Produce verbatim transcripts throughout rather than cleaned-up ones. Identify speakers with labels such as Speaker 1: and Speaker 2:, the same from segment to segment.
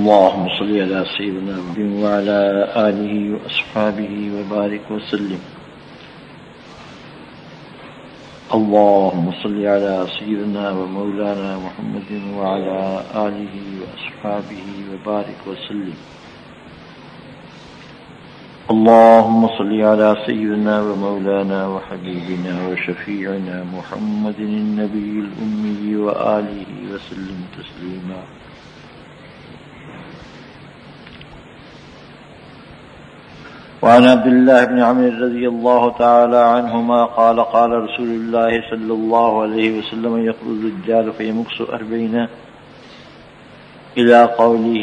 Speaker 1: اللهم صل على سيدنا محمد وعلى آله وأصحابه وبارك وسلم. اللهم صل على سيدنا ومولانا محمد وعلى آله وأصحابه وبارك وسلم. اللهم صل على سيدنا ومولانا وحبيبنا وشفيعنا محمد النبي الأمي وآله وسلم تسليما. وعن عبد الله بن عمرو رضي الله تعالى عنهما قال قال رسول الله صلى الله عليه وسلم يخرج الدجال فيمكث أربعين إلى قوله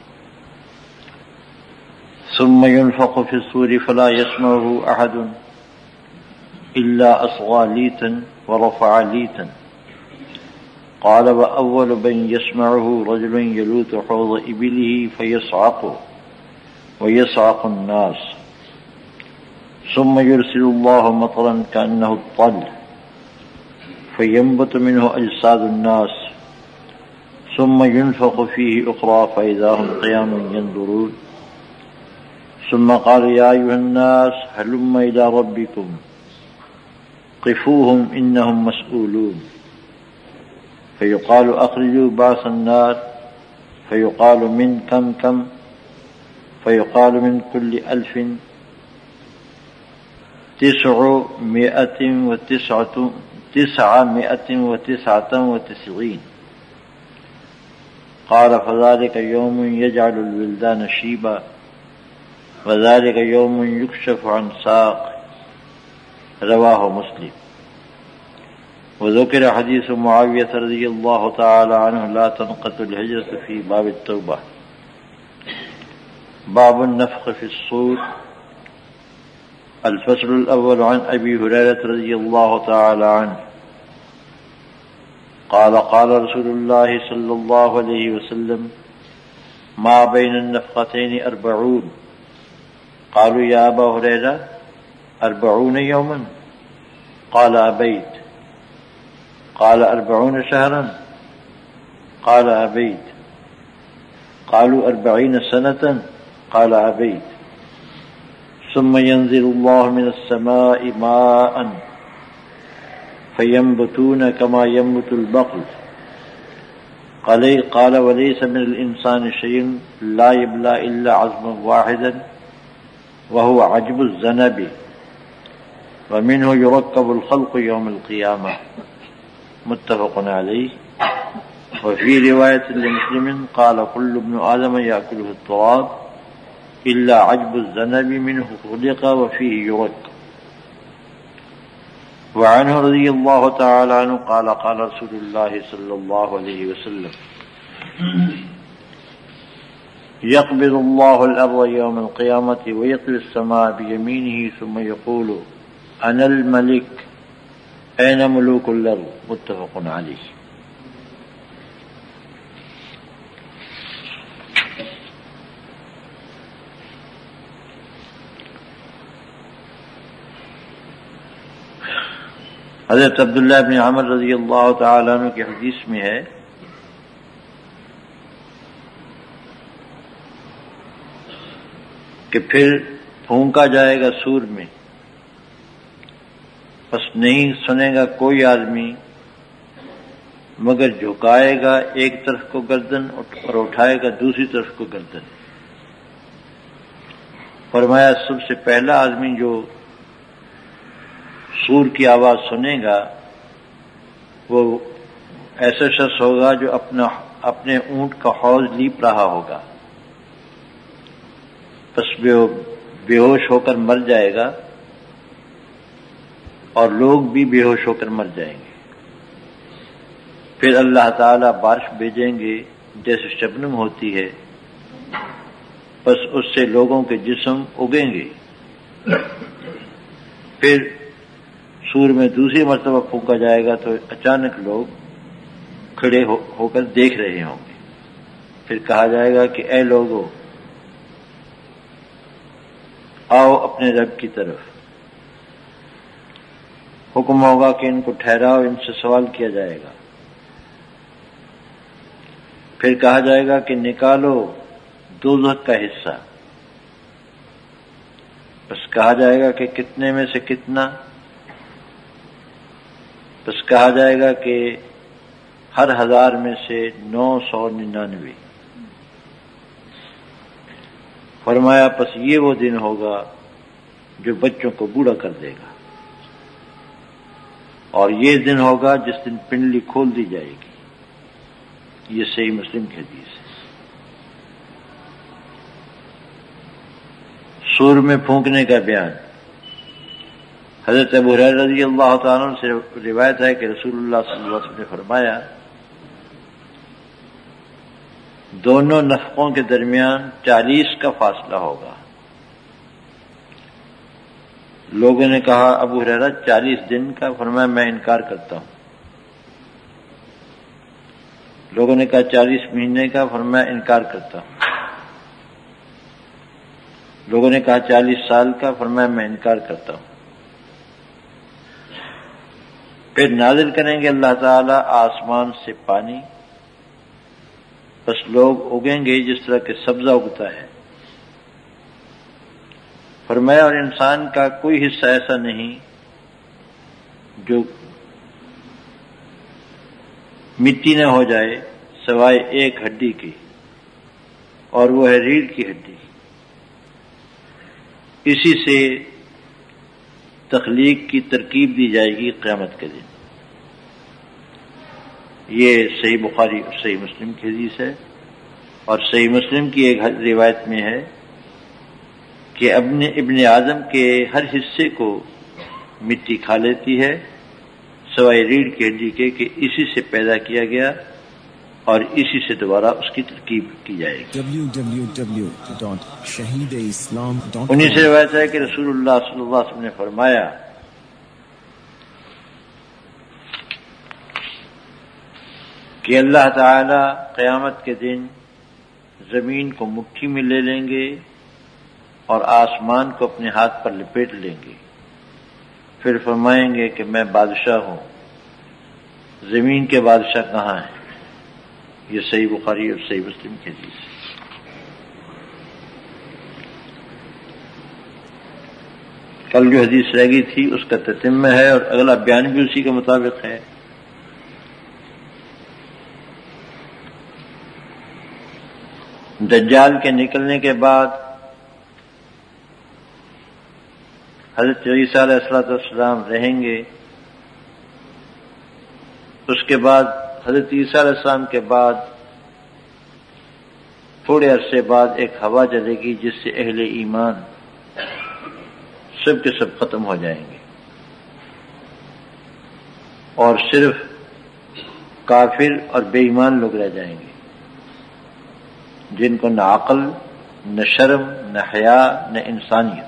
Speaker 1: ثم ينفخ في الصور فلا يسمعه أحد إلا أصغى ليتا ورفع ليتا. قال وأول من يسمعه رجل يلوث حوض إبله فيصعق ويصعق الناس ثم يرسل الله مطرا كأنه الطل فينبت منه أجساد الناس ثم ينفخ فيه أخرى فإذا هم قيام ينظرون. ثم قال يا أيها الناس هلم إلى ربكم قفوهم إنهم مسؤولون. فيقال أخرجوا بعث النار فيقال من كم كم فيقال من كل ألف تسعمائة وتسعة تسعمائة وتسعة وتسعين. قال فذلك يوم يجعل الولدان شيبا وذلك يوم يكشف عن ساق. رواه مسلم. وذكر حديث معاوية رضي الله تعالى عنه لا تنقطع الهجرة في باب التوبة. باب النفخ في الصور. الفصل الأول عن أبي هريرة رضي الله تعالى عنه قال قال رسول الله صلى الله عليه وسلم ما بين النفختين أربعون. قالوا يا أبا هريرة أربعون يوما؟ قال أبيت. قال أربعون شهرا؟ قال أبيت. قالوا أربعين سنة؟ قال أبيت. ثم ينزل الله من السماء ماء فينبتون كما ينبت البقل. قال وليس من الإنسان شيء لا يبلى إلا عظما واحدا وهو عجب الذنب ومنه يركب الخلق يوم القيامة. متفق عليه. وفي رواية لمسلم قال كل ابن آدم يأكله التراب إلا عجب الذنب منه خلق وفيه يرك. وعنه رضي الله تعالى عنه قال قال رسول الله صلى الله عليه وسلم يقبض الله الأرض يوم القيامة ويطوي السماء بيمينه ثم يقول أنا الملك أين ملوك الأرض. متفق عليه. حضرت عبداللہ بن عمر رضی اللہ تعالیٰ عنہ کی حدیث میں ہے کہ پھر پھونکا جائے گا سور میں، بس نہیں سنے گا کوئی آدمی مگر جھکائے گا ایک طرف کو گردن اور اٹھائے گا دوسری طرف کو گردن. فرمایا سب سے پہلا آدمی جو سور کی آواز سنے گا وہ ایسا شخص ہوگا جو اپنا اپنے اونٹ کا حوض لیپ رہا ہوگا، بس بے ہوش ہو کر مر جائے گا اور لوگ بھی بے ہوش ہو کر مر جائیں گے. پھر اللہ تعالیٰ بارش بھیجیں گے جیسے شبنم ہوتی ہے، بس اس سے لوگوں کے جسم اگیں گے. پھر سور میں دوسری مرتبہ پھونکا جائے گا تو اچانک لوگ کھڑے ہو, ہو کر دیکھ رہے ہوں گے. پھر کہا جائے گا کہ اے لوگو آؤ اپنے رب کی طرف. حکم ہوگا کہ ان کو ٹھہراؤ، ان سے سوال کیا جائے گا. پھر کہا جائے گا کہ نکالو دوزخ کا حصہ. بس کہا جائے گا کہ کتنے میں سے کتنا؟ بس کہا جائے گا کہ ہر ہزار میں سے نو سو ننانوے. فرمایا پس یہ وہ دن ہوگا جو بچوں کو بوڑھا کر دے گا، اور یہ دن ہوگا جس دن پنڈلی کھول دی جائے گی. یہ صحیح مسلم کی حدیث ہے. سور میں پھونکنے کا بیان. حضرت ابو ہریرہ رضی اللہ تعالیٰ عنہ سے روایت ہے کہ رسول اللہ صلی اللہ علیہ وسلم نے فرمایا دونوں نفقوں کے درمیان چالیس کا فاصلہ ہوگا. لوگوں نے کہا ابو ہریرہ چالیس دن کا؟ فرمایا میں انکار کرتا ہوں. لوگوں نے کہا چالیس مہینے کا؟ فرمایا انکار کرتا ہوں. لوگوں نے کہا چالیس سال کا؟ فرمایا میں انکار کرتا ہوں. پھر نازل کریں گے اللہ تعالی آسمان سے پانی، بس لوگ اگیں گے جس طرح کہ سبزہ اگتا ہے. فرمایا اور انسان کا کوئی حصہ ایسا نہیں جو مٹی نہ ہو جائے سوائے ایک ہڈی کی، اور وہ ہے ریڑھ کی ہڈی. اسی سے تخلیق کی ترکیب دی جائے گی قیامت کے دن. یہ صحیح بخاری اور صحیح مسلم کی حدیث ہے. اور صحیح مسلم کی ایک روایت میں ہے کہ ابن ابن آدم کے ہر حصے کو مٹی کھا لیتی ہے سوائے ریڑھ کی ہڈی کے، کہ اسی سے پیدا کیا گیا اور اسی سے دوبارہ اس کی ترکیب کی جائے گی.
Speaker 2: ڈبلیو ڈبلیو ڈبلیو ڈاٹ شہید اسلام ڈاٹ کام.
Speaker 1: انہیں سے روایت ہے کہ رسول اللہ صلی اللہ علیہ وسلم نے فرمایا کہ اللہ تعالی قیامت کے دن زمین کو مٹھی میں لے لیں گے اور آسمان کو اپنے ہاتھ پر لپیٹ لیں گے. پھر فرمائیں گے کہ میں بادشاہ ہوں، زمین کے بادشاہ کہاں ہیں؟ یہ صحیح بخاری اور صحیح مسلم کی حدیث ہے. کل جو حدیث رہ گئی تھی اس کا تتمہ ہے اور اگلا بیان بھی اسی کے مطابق ہے. دجال کے نکلنے کے بعد حضرت عیسیٰ علیہ الصلوۃ والسلام رہیں گے. اس کے بعد حضرت عیسیٰ علیہ السلام کے بعد تھوڑے عرصے بعد ایک ہوا چلے گی جس سے اہل ایمان سب کے سب ختم ہو جائیں گے اور صرف کافر اور بے ایمان لوگ رہ جائیں گے، جن کو نہ عقل، نہ شرم، نہ حیا، نہ انسانیت.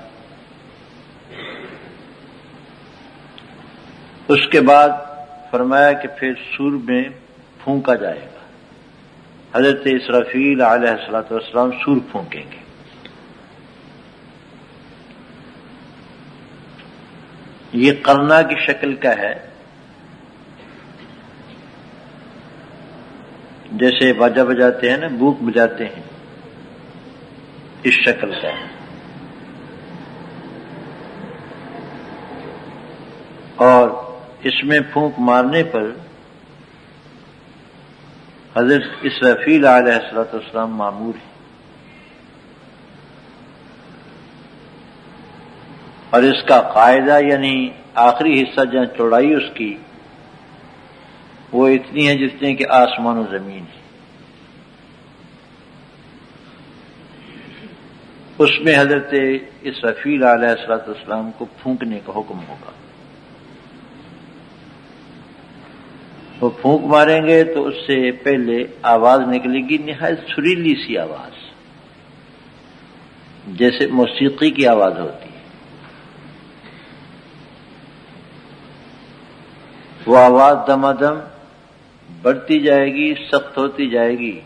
Speaker 1: اس کے بعد فرمایا کہ پھر سور میں پھونکا جائے گا. حضرت اسرافیل علیہ الصلوۃ والسلام سور پھونکیں گے. یہ قرنا کی شکل کا ہے، جیسے باجا بجاتے ہیں نا، بوک بجاتے ہیں، اس شکل کا ہے. اور اس میں پھونک مارنے پر حضرت اسرافیل علیہ الصلوۃ والسلام مامور ہیں. اور اس کا قاعدہ یعنی آخری حصہ جہاں چوڑائی اس کی وہ اتنی ہے جتنی کہ آسمان و زمین ہے. اس میں حضرت اسرافیل علیہ الصلوۃ والسلام کو پھونکنے کا حکم ہوگا. وہ پھونک ماریں گے تو اس سے پہلے آواز نکلے گی، نہایت سریلی سی آواز، جیسے موسیقی کی آواز ہوتی ہے. وہ آواز دمادم بڑھتی جائے گی، سخت ہوتی جائے گی،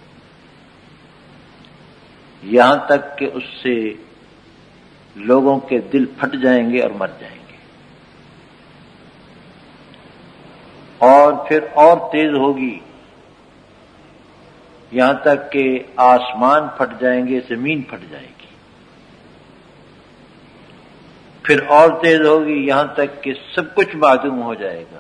Speaker 1: یہاں تک کہ اس سے لوگوں کے دل پھٹ جائیں گے اور مر جائیں گے. اور پھر اور تیز ہوگی، یہاں تک کہ آسمان پھٹ جائیں گے، زمین پھٹ جائے گی، پھر اور تیز ہوگی یہاں تک کہ سب کچھ معدوم ہو جائے گا.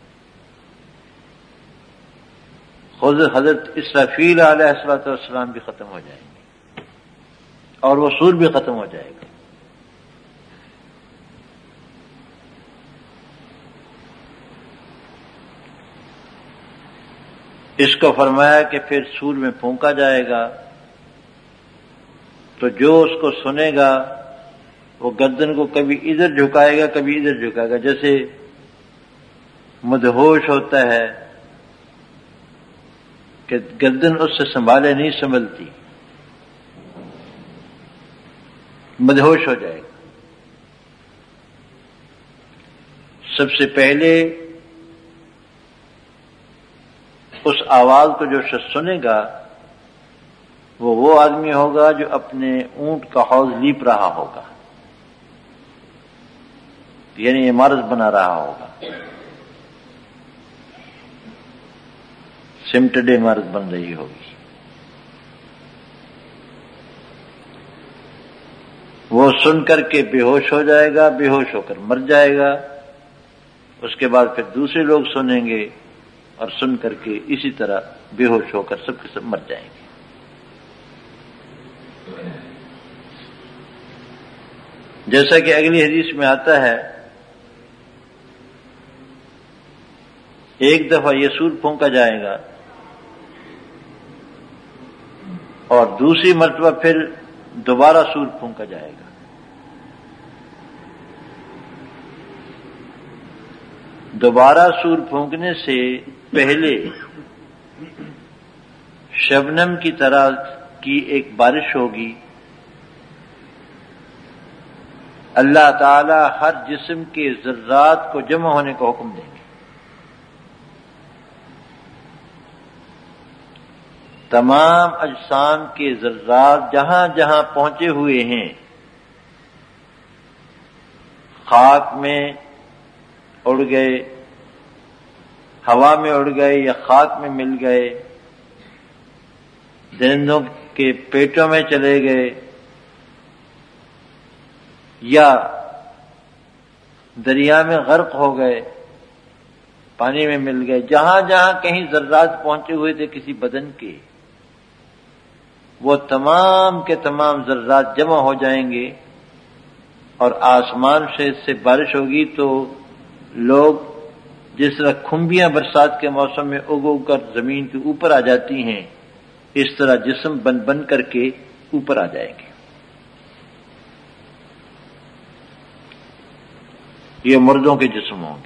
Speaker 1: خود حضرت اسرافیل علیہ الصلوۃ والسلام بھی ختم ہو جائیں گے اور وہ سور بھی ختم ہو جائے گا. اس کو فرمایا کہ پھر سور میں پھونکا جائے گا تو جو اس کو سنے گا وہ گردن کو کبھی ادھر جھکائے گا کبھی ادھر جھکائے گا، جیسے مدہوش ہوتا ہے کہ گردن اس سے سنبھالے نہیں سنبھلتی، مدہوش ہو جائے گا. سب سے پہلے اس آواز کو جو شخص سنے گا وہ وہ آدمی ہوگا جو اپنے اونٹ کا حوض لیپ رہا ہوگا، یعنی عمارت بنا رہا ہوگا، سمٹڈ عمارت بن رہی ہوگی. وہ سن کر کے بے ہوش ہو جائے گا، بے ہوش ہو کر مر جائے گا. اس کے بعد پھر دوسرے لوگ سنیں گے اور سن کر کے اسی طرح بے ہوش ہو کر سب کے سب مر جائیں گے. جیسا کہ اگلی حدیث میں آتا ہے، ایک دفعہ یہ سور پھونکا جائے گا اور دوسری مرتبہ پھر دوبارہ سور پھونکا جائے گا. دوبارہ سور پھونکنے سے پہلے شبنم کی طرح کی ایک بارش ہوگی. اللہ تعالی ہر جسم کے ذرات کو جمع ہونے کا حکم دیں گے. تمام اجسام کے ذرات جہاں جہاں پہنچے ہوئے ہیں، خاک میں اڑ گئے، ہوا میں اڑ گئے یا خاک میں مل گئے، درندوں کے پیٹوں میں چلے گئے یا دریا میں غرق ہو گئے، پانی میں مل گئے، جہاں جہاں کہیں ذرات پہنچے ہوئے تھے کسی بدن کے، وہ تمام کے تمام ذرات جمع ہو جائیں گے اور آسمان سے اس سے بارش ہوگی. تو لوگ جس طرح کھمبیاں برسات کے موسم میں اگ اگ کر زمین کے اوپر آ جاتی ہیں، اس طرح جسم بن بن کر کے اوپر آ جائیں گے. یہ مردوں کے جسم ہوں گے.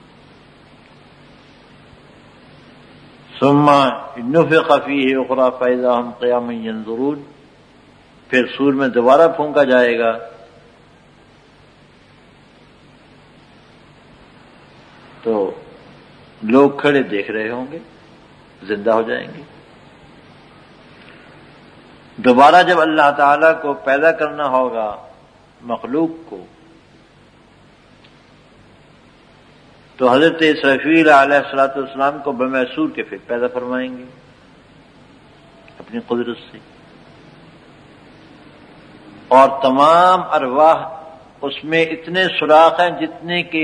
Speaker 1: ثم نفخ فیہ اخری فاذا ہم قیام ینظرون، پھر سور میں دوبارہ پھونکا جائے گا تو لوگ کھڑے دیکھ رہے ہوں گے، زندہ ہو جائیں گے. دوبارہ جب اللہ تعالی کو پیدا کرنا ہوگا مخلوق کو، تو حضرت اسرافیل علیہ الصلوۃ والسلام کو بمحسور کے پھر پیدا فرمائیں گے اپنی قدرت سے، اور تمام ارواح اس میں اتنے سوراخ ہیں جتنے کہ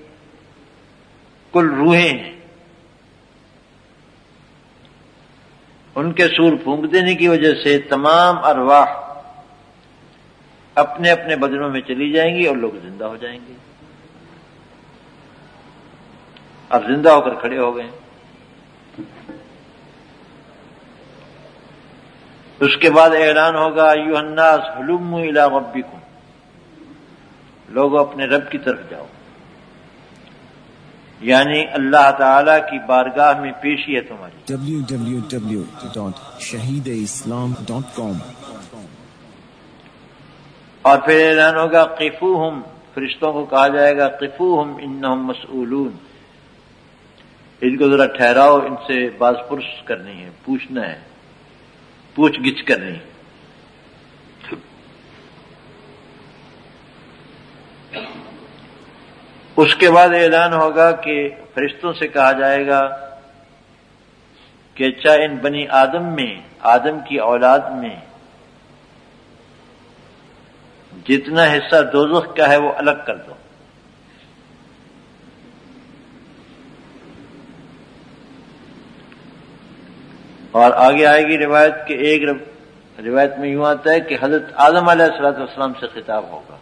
Speaker 1: کل روحیں ہیں. ان کے سور پھونک دینے کی وجہ سے تمام ارواح اپنے اپنے بدنوں میں چلی جائیں گی اور لوگ زندہ ہو جائیں گے. اب زندہ ہو کر کھڑے ہو گئے. اس کے بعد اعلان ہوگا ایھا الناس ہلموا الی ربکم، لوگوں اپنے رب کی طرف جاؤ، یعنی اللہ تعالی کی بارگاہ میں پیشی ہے تمہاری.
Speaker 2: ڈبلیو ڈبلیو ڈبلیو ڈاٹ شہید اسلام ڈاٹ کام.
Speaker 1: اور پھر اعلان ہوگا قفوہم، فرشتوں کو کہا جائے گا قفوہم انہم مسئولون، ان کو ذرا ٹھہراؤ، ان سے باز پرس کرنی ہے، پوچھنا ہے، پوچھ گچھ کرنی ہے. اس کے بعد اعلان ہوگا کہ فرشتوں سے کہا جائے گا کہ اچھا ان بنی آدم میں، آدم کی اولاد میں جتنا حصہ دوزخ کا ہے وہ الگ کر دو۔ اور آگے آئے گی روایت کہ ایک روایت میں یوں آتا ہے کہ حضرت آدم علیہ الصلوۃ والسلام سے خطاب ہوگا،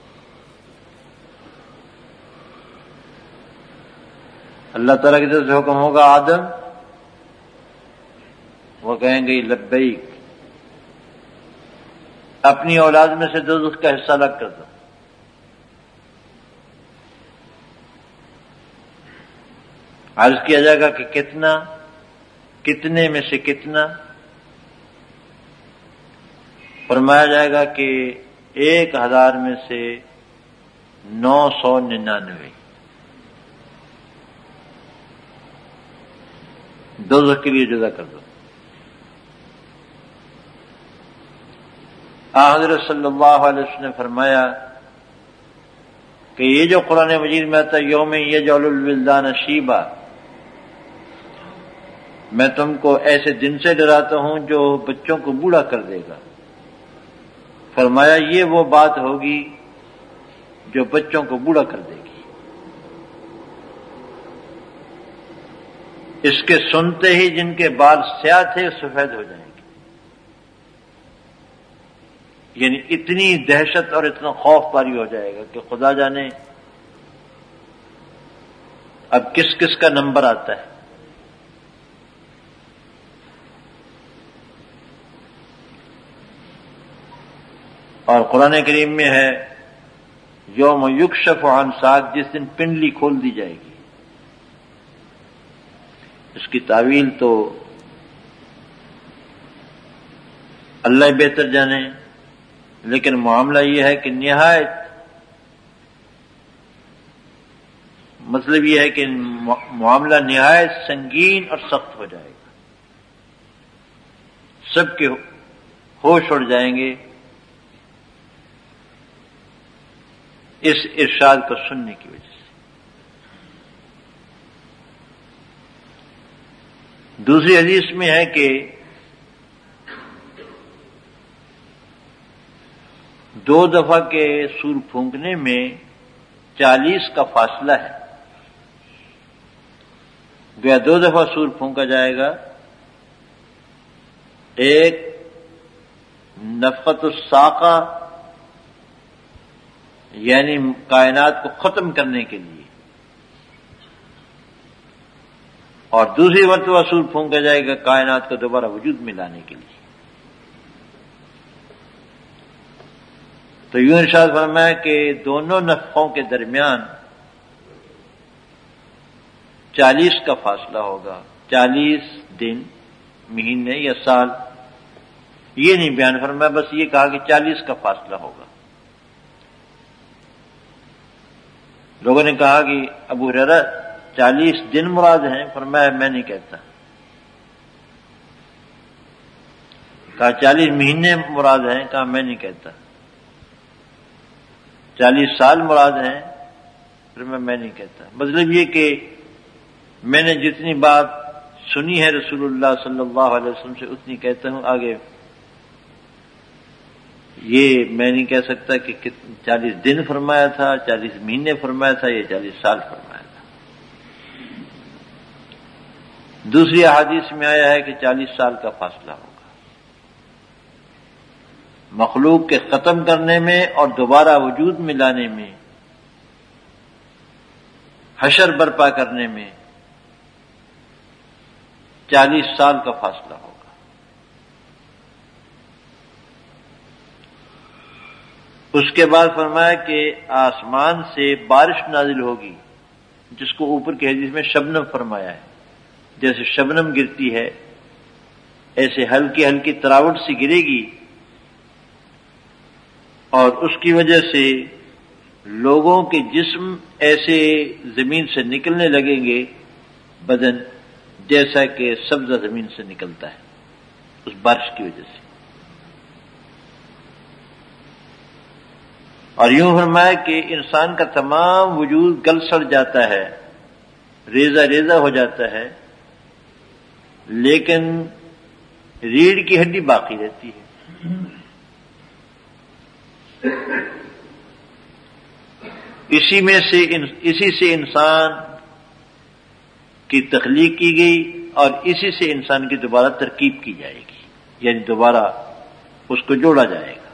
Speaker 1: اللہ تعالیٰ کی طرف سے حکم ہوگا آدم، وہ کہیں گے لبیک، اپنی اولاد میں سے دوزخ کا حصہ الگ کر دو۔ عرض کیا جائے گا کہ کتنا، کتنے میں سے کتنا؟ فرمایا جائے گا کہ ایک ہزار میں سے نو سو ننانوے دوزخ کے لیے جدا کر دو۔ حضرت صلی اللہ علیہ وسلم نے فرمایا کہ یہ جو قرآن مجید میں آتا ہے یوم یجعل الولدان شیبا، میں تم کو ایسے دن سے ڈراتا ہوں جو بچوں کو بوڑھا کر دے گا۔ فرمایا یہ وہ بات ہوگی جو بچوں کو بوڑھا کر دے گی، اس کے سنتے ہی جن کے بال سیاہ تھے سفید ہو جائیں گے۔ یعنی اتنی دہشت اور اتنا خوف طاری ہو جائے گا کہ خدا جانے اب کس کس کا نمبر آتا ہے۔ اور قرآن کریم میں ہے یوم یکشف عن ساق، جس دن پنڈلی کھول دی جائے گی۔ اس کی تعویل تو اللہ بہتر جانے، لیکن معاملہ یہ ہے کہ نہایت مطلب یہ ہے کہ معاملہ نہایت سنگین اور سخت ہو جائے گا، سب کے ہوش اڑ جائیں گے اس ارشاد کو سننے کی وجہ سے۔ دوسری حدیث میں ہے کہ دو دفعہ کے سور پھونکنے میں چالیس کا فاصلہ ہے، گویا دو دفعہ سور پھونکا جائے گا، ایک نفخۃ الساقہ یعنی کائنات کو ختم کرنے کے لیے، اور دوسری مرتبہ سور پھونکا جائے گا کائنات کو دوبارہ وجود میں لانے کے لیے۔ تو یوں ارشاد فرمایا کہ دونوں نفخوں کے درمیان چالیس کا فاصلہ ہوگا، چالیس دن، مہینے یا سال، یہ نہیں بیان فرمایا، بس یہ کہا کہ چالیس کا فاصلہ ہوگا۔ لوگوں نے کہا کہ ابو ہریرہ چالیس دن مراد ہیں، فرمایا میں نہیں کہتا۔ کہا چالیس مہینے مراد ہیں، کہا میں نہیں کہتا۔ چالیس سال مراد ہیں، پھر میں میں نہیں کہتا۔ مطلب یہ کہ میں نے جتنی بات سنی ہے رسول اللہ صلی اللہ علیہ وسلم سے اتنی کہتا ہوں، آگے یہ میں نہیں کہہ سکتا کہ چالیس دن فرمایا تھا، چالیس مہینے فرمایا تھا، یا چالیس سال فرمایا تھا۔ دوسری احادیث میں آیا ہے کہ چالیس سال کا فاصلہ ہوگا مخلوق کے ختم کرنے میں اور دوبارہ وجود میں لانے میں، حشر برپا کرنے میں چالیس سال کا فاصلہ ہوگا۔ اس کے بعد فرمایا کہ آسمان سے بارش نازل ہوگی، جس کو اوپر کی حدیث میں شبنم فرمایا ہے، جیسے شبنم گرتی ہے ایسے ہلکی ہلکی تراوٹ سی گرے گی، اور اس کی وجہ سے لوگوں کے جسم ایسے زمین سے نکلنے لگیں گے، بدن جیسا کہ سبزہ زمین سے نکلتا ہے اس بارش کی وجہ سے۔ اور یوں فرمایا کہ انسان کا تمام وجود گل سڑ جاتا ہے، ریزہ ریزہ ہو جاتا ہے، لیکن ریڑھ کی ہڈی باقی رہتی ہے. اسی میں سے اسی سے انسان کی تخلیق کی گئی اور اسی سے انسان کی دوبارہ ترکیب کی جائے گی، یعنی دوبارہ اس کو جوڑا جائے گا.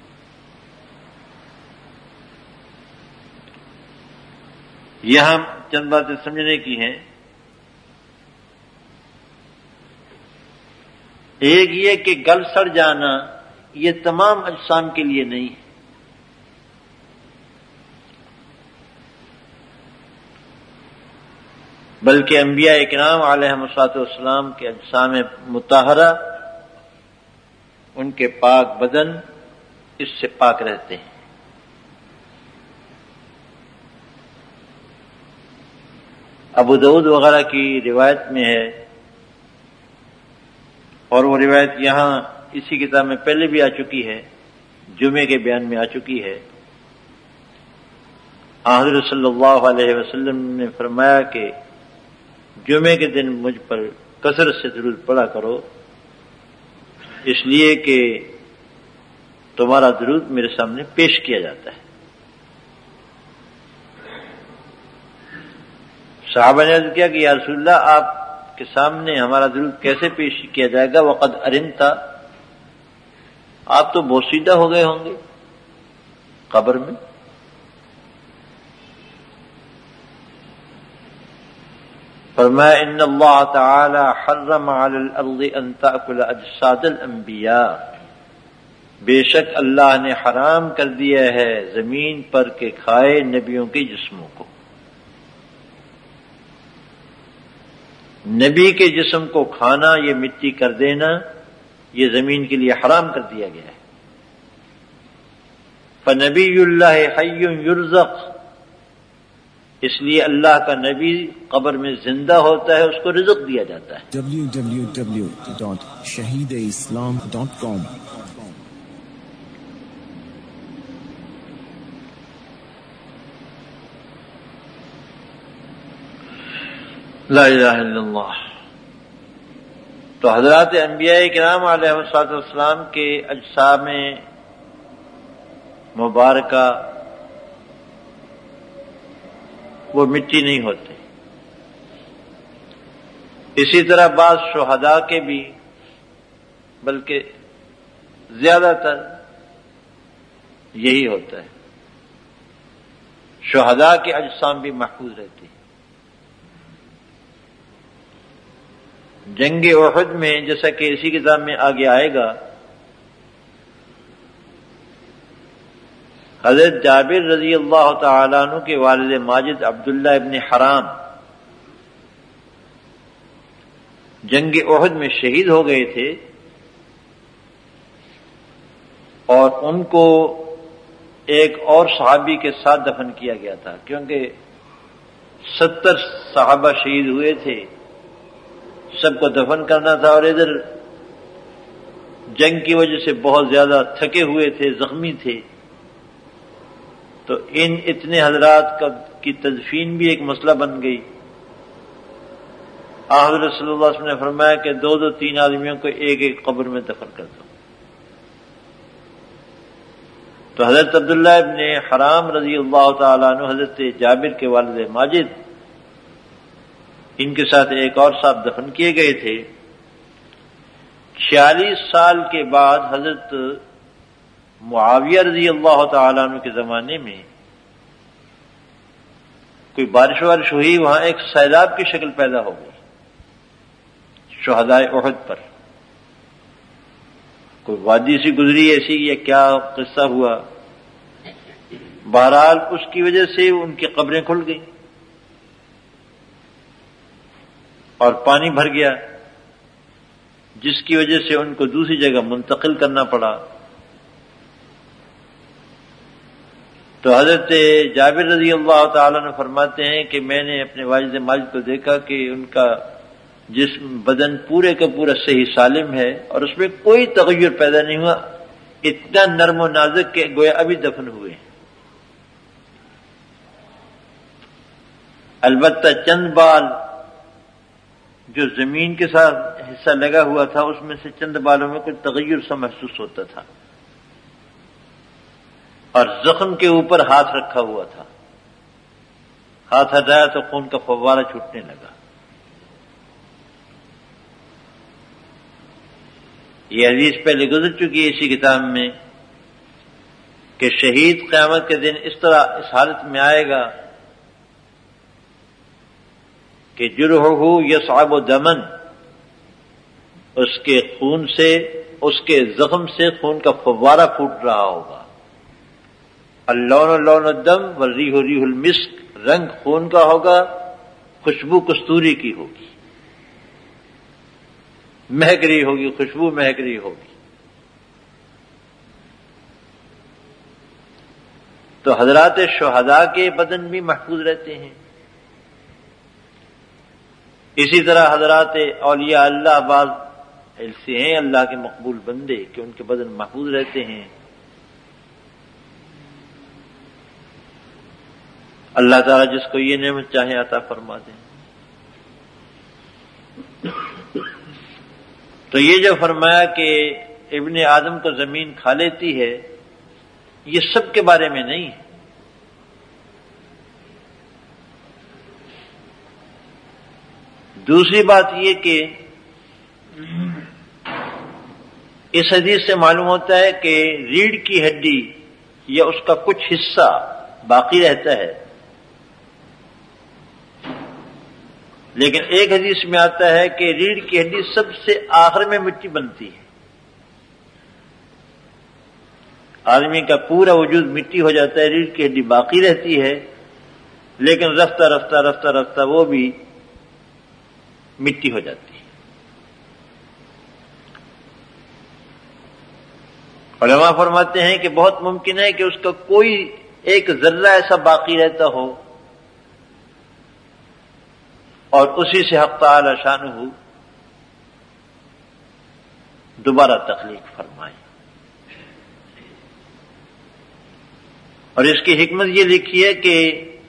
Speaker 1: یہاں چند باتیں سمجھنے کی ہیں. ایک یہ کہ گل سڑ جانا یہ تمام اجسام کے لیے نہیں ہے، بلکہ انبیاء اکرام علیہم الصلوۃ والسلام کے اجسام مطہرہ، ان کے پاک بدن اس سے پاک رہتے ہیں. ابو داؤد وغیرہ کی روایت میں ہے، اور وہ روایت یہاں اسی کتاب میں پہلے بھی آ چکی ہے، جمعے کے بیان میں آ چکی ہے. حضرت صلی اللہ علیہ وسلم نے فرمایا کہ جمعے کے دن مجھ پر کثرت سے درود پڑھا کرو، اس لیے کہ تمہارا درود میرے سامنے پیش کیا جاتا ہے. صحابہ نے عرض کیا کہ یا رسول اللہ، آپ کے سامنے ہمارا درود کیسے پیش کیا جائے گا؟ وقد ارنتا، آپ تو بوسیدہ ہو گئے ہوں گے قبر میں. فرمایا ان اللہ تعالی حرم علی الارض ان تأکل اجساد الانبیاء، بے شک اللہ نے حرام کر دیا ہے زمین پر کہ کھائے نبیوں کے جسموں کو. نبی کے جسم کو کھانا، یہ مٹی کر دینا، یہ زمین کے لیے حرام کر دیا گیا ہے. فنبی اللہ حی یرزق، اس لیے اللہ کا نبی قبر میں زندہ ہوتا ہے، اس کو رزق دیا جاتا ہے.
Speaker 2: ڈبلیو ڈبلیو ڈبلیو ڈاٹ شہید اسلام ڈاٹ کام.
Speaker 1: لا الہ الا اللہ. تو حضرات انبیاء کرام علیہ الصلوۃ والسلام کے اجسام مبارکہ وہ مٹی نہیں ہوتے. اسی طرح بعض شہداء کے بھی، بلکہ زیادہ تر یہی ہوتا ہے، شہداء کے اجسام بھی محفوظ رہتے ہیں. جنگ احد میں، جیسا کہ اسی کتاب میں آگے آئے گا، حضرت جابر رضی اللہ تعالیٰ عنہ کے والد ماجد عبداللہ ابن حرام جنگ احد میں شہید ہو گئے تھے، اور ان کو ایک اور صحابی کے ساتھ دفن کیا گیا تھا، کیونکہ ستر صحابہ شہید ہوئے تھے، سب کو دفن کرنا تھا، اور ادھر جنگ کی وجہ سے بہت زیادہ تھکے ہوئے تھے، زخمی تھے. تو ان اتنے حضرات کی تدفین بھی ایک مسئلہ بن گئی. حضرت صلی اللہ علیہ وسلم نے فرمایا کہ دو دو تین آدمیوں کو ایک ایک قبر میں دفن کر دو. تو حضرت عبداللہ ابن حرام رضی اللہ تعالیٰ عنہ، حضرت جابر کے والد ماجد، ان کے ساتھ ایک اور صاحب دفن کیے گئے تھے. چھیالیس سال کے بعد حضرت معاویہ رضی اللہ تعالیٰ عنہ کے زمانے میں کوئی بارش وارش ہوئی، وہاں ایک سیلاب کی شکل پیدا ہو گئی شہدائے احد پر. کوئی وادی سی گزری ایسی، یا کیا قصہ ہوا، بہرحال اس کی وجہ سے ان کی قبریں کھل گئیں اور پانی بھر گیا، جس کی وجہ سے ان کو دوسری جگہ منتقل کرنا پڑا. تو حضرت جابر رضی اللہ تعالیٰ نے فرماتے ہیں کہ میں نے اپنے والد ماجد کو دیکھا کہ ان کا جسم بدن پورے کا پورا صحیح سالم ہے، اور اس میں کوئی تغیر پیدا نہیں ہوا، اتنا نرم و نازک کہ گویا ابھی دفن ہوئے. البتہ چند بال جو زمین کے ساتھ حصہ لگا ہوا تھا اس میں سے چند بالوں میں کچھ تغیر سا محسوس ہوتا تھا، اور زخم کے اوپر ہاتھ رکھا ہوا تھا، ہاتھ ہٹایا تو خون کا فوارہ چھوٹنے لگا۔ یہ حدیث پہلے گزر چکی ہے اسی کتاب میں کہ شہید قیامت کے دن اس طرح اس حالت میں آئے گا کہ جرحہ یصعب دمن، اس کے خون سے، اس کے زخم سے خون کا فوارہ پھوٹ رہا ہوگا۔ اللون لون الدم والریح ریح المسک، رنگ خون کا ہوگا، خوشبو کستوری کی ہوگی، مہک رہی ہوگی، خوشبو مہک رہی ہوگی۔ تو حضرات شہداء کے بدن بھی محفوظ رہتے ہیں، اسی طرح حضرات اولیاء اللہ بعض ایسے ہیں اللہ کے مقبول بندے کہ ان کے بدن محفوظ رہتے ہیں۔ اللہ تعالیٰ جس کو یہ نعمت چاہے عطا فرما دیں۔ تو یہ جو فرمایا کہ ابن آدم کو زمین کھا لیتی ہے، یہ سب کے بارے میں نہیں ہے۔ دوسری بات یہ کہ اس حدیث سے معلوم ہوتا ہے کہ ریڑھ کی ہڈی یا اس کا کچھ حصہ باقی رہتا ہے، لیکن ایک حدیث میں آتا ہے کہ ریڑھ کی ہڈی سب سے آخر میں مٹی بنتی ہے، آدمی کا پورا وجود مٹی ہو جاتا ہے، ریڑھ کی ہڈی باقی رہتی ہے، لیکن رفتہ رفتہ رفتہ رفتہ وہ بھی مٹی ہو جاتی ہے۔ علماء فرماتے ہیں کہ بہت ممکن ہے کہ اس کا کوئی ایک ذرہ ایسا باقی رہتا ہو اور اسی سے حق تعالی شانہ دوبارہ تخلیق فرمائے۔ اور اس کی حکمت یہ لکھی ہے کہ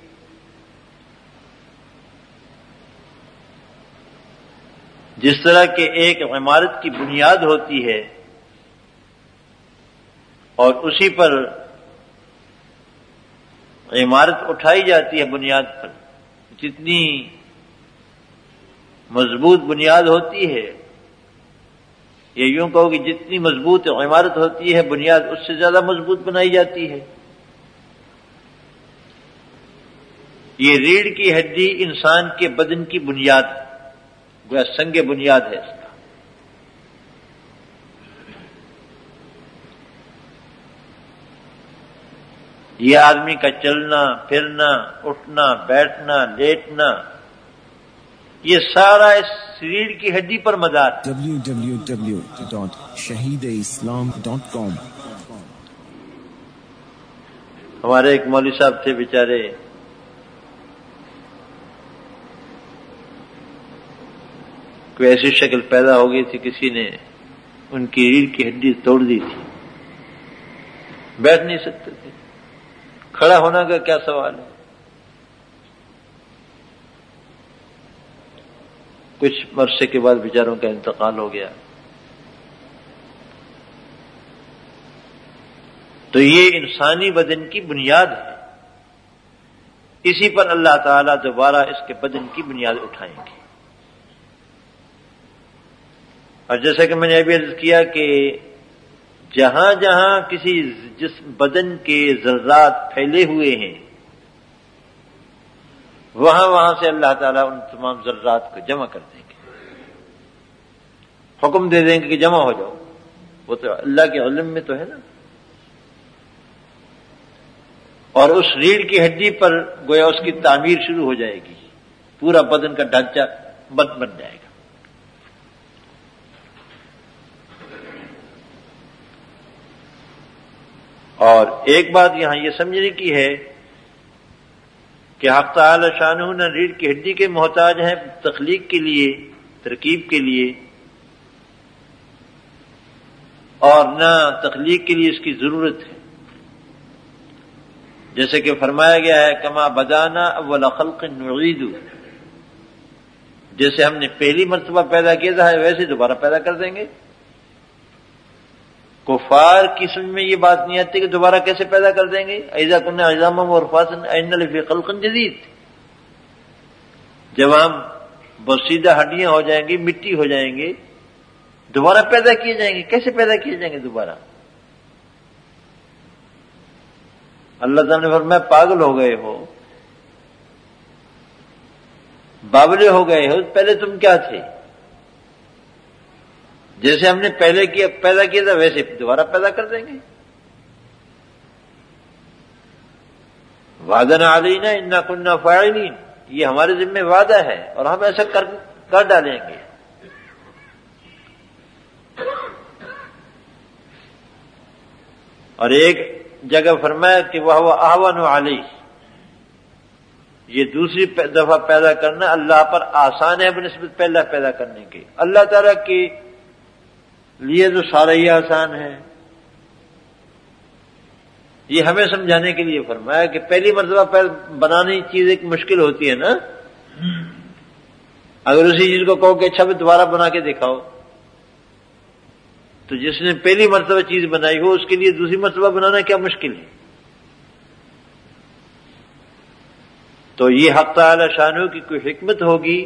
Speaker 1: جس طرح کہ ایک عمارت کی بنیاد ہوتی ہے اور اسی پر عمارت اٹھائی جاتی ہے، بنیاد پر جتنی مضبوط بنیاد ہوتی ہے، یا یوں کہو کہ جتنی مضبوط عمارت ہوتی ہے بنیاد اس سے زیادہ مضبوط بنائی جاتی ہے۔ یہ ریڑھ کی ہڈی انسان کے بدن کی بنیاد، گویا سنگ بنیاد ہے اس کا۔ یہ آدمی کا چلنا پھرنا، اٹھنا بیٹھنا لیٹنا، یہ سارا اس ریڑھ کی ہڈی پر مدار ہے۔
Speaker 2: ڈبلیو ڈبلیو ڈبلیو ڈاٹ شہید اسلام ڈاٹ کام۔
Speaker 1: ہمارے ایک مولوی صاحب تھے بیچارے، کوئی ایسی شکل پیدا ہو گئی تھی، کسی نے ان کی ریڑھ کی ہڈی توڑ دی تھی، بیٹھ نہیں سکتے تھے، کھڑا ہونا کا کیا سوال ہے۔ کچھ عرصے کے بعد بیچاروں کا انتقال ہو گیا۔ تو یہ انسانی بدن کی بنیاد ہے، اسی پر اللہ تعالیٰ دوبارہ اس کے بدن کی بنیاد اٹھائیں گے۔ اور جیسا کہ میں نے ابھی عرض کیا کہ جہاں جہاں کسی جسم بدن کے ذرات پھیلے ہوئے ہیں، وہاں وہاں سے اللہ تعالیٰ ان تمام ذرات کو جمع کر دیں گے، حکم دے دیں گے کہ جمع ہو جاؤ۔ وہ تو اللہ کے علم میں تو ہے نا۔ اور اس ریڑھ کی ہڈی پر گویا اس کی تعمیر شروع ہو جائے گی، پورا بدن کا ڈھانچہ بن بن جائے گا۔ اور ایک بات یہاں یہ سمجھنے کی ہے کہ حق تعالی شانہ نہ ریڑھ کی ہڈی کے محتاج ہیں تخلیق کے لیے، ترکیب کے لیے، اور نہ تخلیق کے لیے اس کی ضرورت ہے۔ جیسے کہ فرمایا گیا ہے کما بدانا اول خلق نعید، جیسے ہم نے پہلی مرتبہ پیدا کیا تھا ویسے دوبارہ پیدا کر دیں گے۔ کفار کی سمجھ میں یہ بات نہیں آتی کہ دوبارہ کیسے پیدا کر دیں گے، اذا کنا عظاما ورفاتا ائنا لفی خلق جدید، جب ہم بسیدہ ہڈیاں ہو جائیں گی، مٹی ہو جائیں گے، دوبارہ پیدا کیے جائیں گے، کیسے پیدا کیے جائیں گے دوبارہ؟ اللہ تعالیٰ نے فرمایا پاگل ہو گئے ہو، بابلے ہو گئے ہو، پہلے تم کیا تھے؟ جیسے ہم نے پہلے کیا پیدا کیا تھا ویسے دوبارہ پیدا کر دیں گے۔ وعدنا علینا انا کنا فاعلین، یہ ہمارے ذمہ وعدہ ہے اور ہم ایسا کر کر ڈالیں گے۔ اور ایک جگہ فرمایا کہ وہ اہون علیہ، یہ دوسری دفعہ پیدا کرنا اللہ پر آسان ہے بنسبت پہلا پیدا کرنے کے۔ اللہ تعالیٰ کے لیے تو سارا ہی آسان ہے، یہ ہمیں سمجھانے کے لیے فرمایا کہ پہلی مرتبہ بنانی چیز ایک مشکل ہوتی ہے نا، اگر اسی چیز کو کہو کہ اچھا بھی دوبارہ بنا کے دکھاؤ، تو جس نے پہلی مرتبہ چیز بنائی ہو اس کے لیے دوسری مرتبہ بنانا کیا مشکل ہے؟ تو یہ حق تعالی شانہ کی کوئی حکمت ہوگی،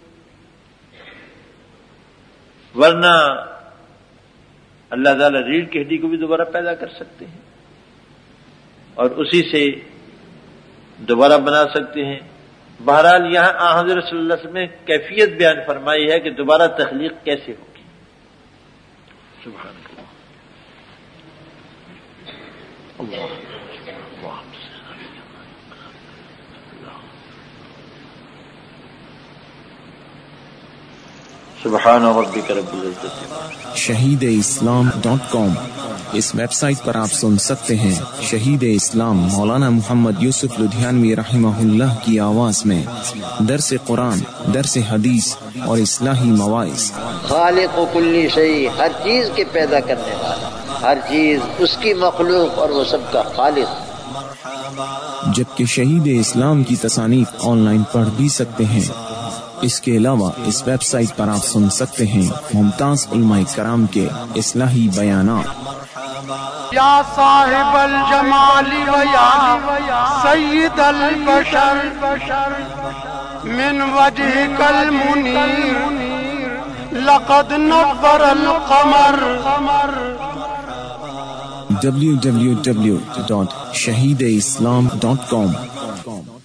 Speaker 1: ورنہ اللہ تعالیٰ ریڑھ کی ہڈی کو بھی دوبارہ پیدا کر سکتے ہیں اور اسی سے دوبارہ بنا سکتے ہیں۔ بہرحال یہاں آن حضرت صلی اللہ علیہ وسلم نے کیفیت بیان فرمائی ہے کہ دوبارہ تخلیق کیسے ہوگی۔ سبحان اللہ، اللہ سبحان ربک رب العزت۔
Speaker 2: شہید اسلام ڈاٹ کام، اس ویب سائٹ پر آپ سن سکتے ہیں شہید اسلام مولانا محمد یوسف لدھیانوی رحمہ اللہ کی آواز میں درس قرآن، درس حدیث اور اصلاحی مواعظ۔
Speaker 1: خالق و کلی شیء، ہر چیز کے پیدا کرنے والا، ہر چیز اس کی مخلوق اور وہ سب کا خالق۔
Speaker 2: جبکہ شہید اسلام کی تصانیف آن لائن پڑھ بھی سکتے ہیں۔ اس کے علاوہ اس ویب سائٹ پر آپ سن سکتے ہیں ممتاز علماء کرام کے اصلاحی بیانات۔
Speaker 3: یا صاحب الجمال و یا سید البشر من وجهك المنیر لقد نور القمر۔
Speaker 2: ڈبلیو ڈبلیو ڈبلیو ڈاٹ شہید اسلام ڈاٹ کام